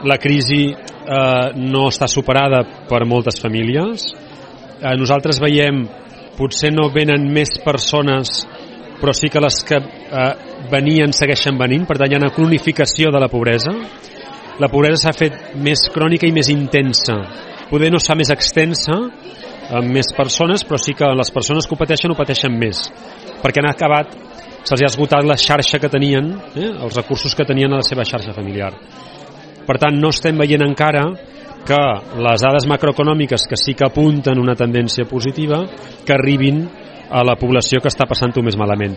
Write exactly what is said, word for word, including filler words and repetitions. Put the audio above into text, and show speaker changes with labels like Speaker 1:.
Speaker 1: La crisi eh, no està superada per moltes famílies. Eh, nosaltres veiem, potser no venen més persones, però sí que les que eh, venien segueixen venint, per tant hi ha una cronificació de la pobresa. La pobresa s'ha fet més crònica i més intensa. Poder no s'ha més extensa amb més persones, però sí que les persones que ho pateixen ho pateixen més, perquè han acabat, se'ls ha esgotat la xarxa que tenien, eh, els recursos que tenien a la seva xarxa familiar. Per tant, no estem veient encara que les dades macroeconòmiques, que sí que apunten una tendència positiva, que arribin a la població que està passant-ho més malament.